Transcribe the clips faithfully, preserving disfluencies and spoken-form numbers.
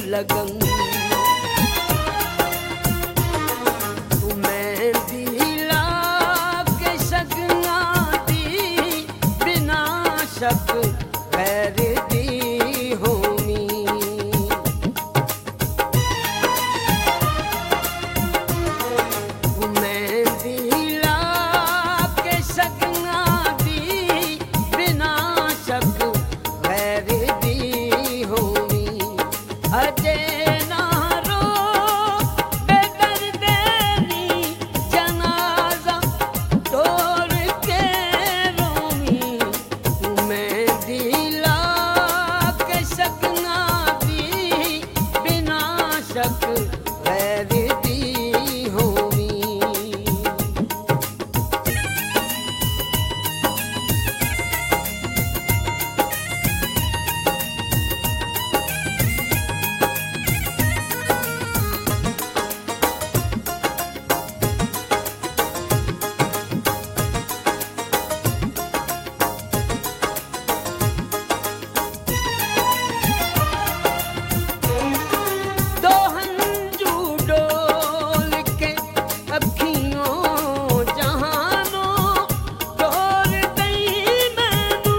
लगन तू मेहंदी ला के शगना दी बिना शक गैर दी होनी तू मेहंदी ला के शगना दी बिना शक गैर दी होनी अजे ना रो बेदर्देनी जनाजा तोड़ के रोमी तू मेहंदी ला के शगना दी बिना शक गैर दी होनी दो हंजू डोल के अखियों जहानों तोड़ दई मैनू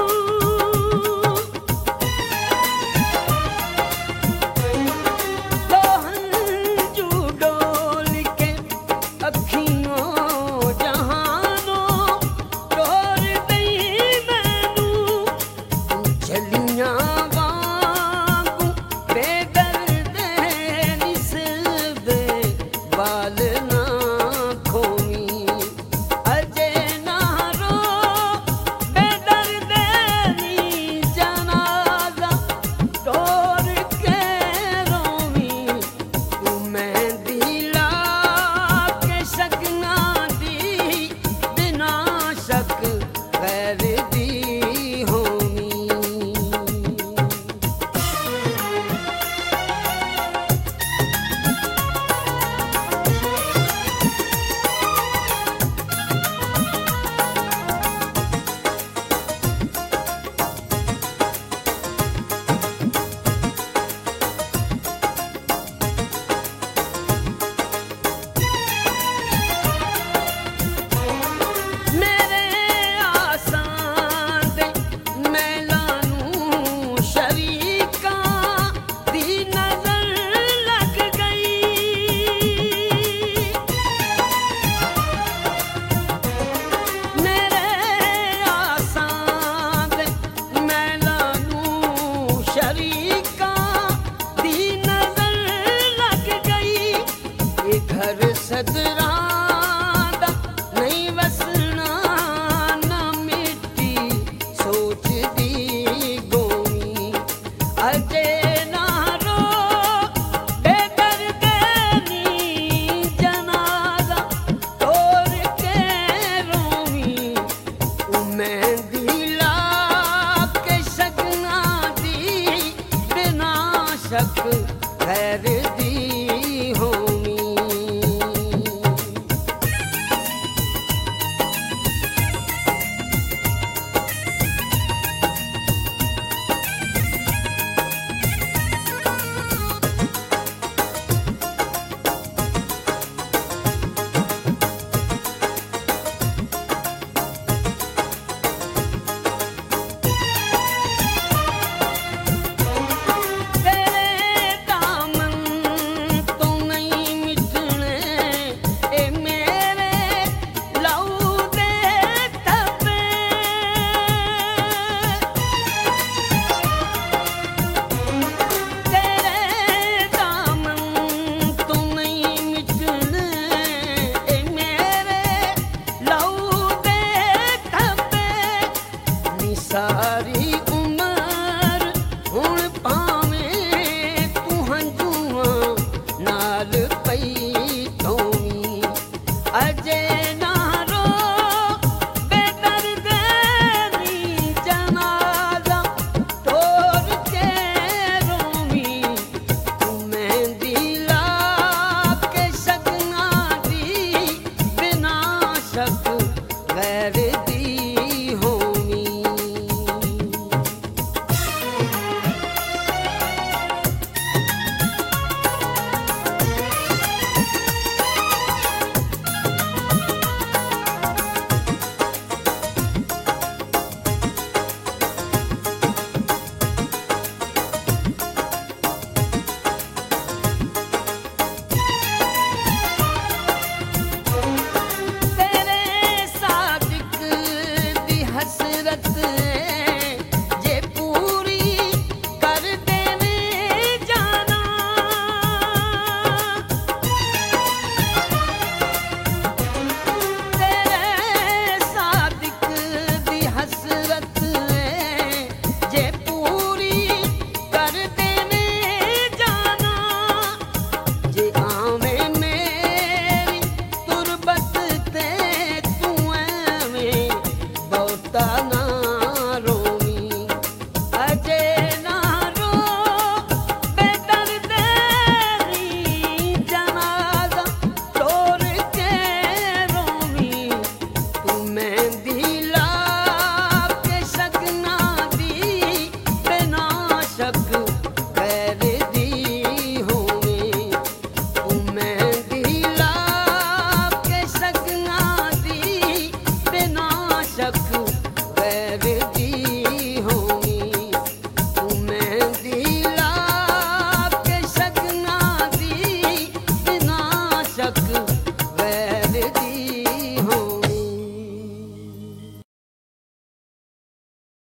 दो हंजू डोल के अखियों जहानों तोड़ दई मैनू चलियां वांगू बेदर्दे निस्बे बाल ना खोमी अजे ना रो बेदर्दे नी जनाजा तोड़ के रोमी तू मेहंदी ला के शगना दी बिना शक गैर दी होनी मेरे आसान दे मैलानू शरीका दी नजर लग गई मेरे आसान दे मैलानू शरीका दी नजर लग गई ये घर सदरा दा नहीं वसना ना मिट्टी सोच दी गोमी अजे ना रो बेदर्देनी जनाजा तोड़ के रोमी तू मेहंदी ला के शगना दी बिना शक गैर दी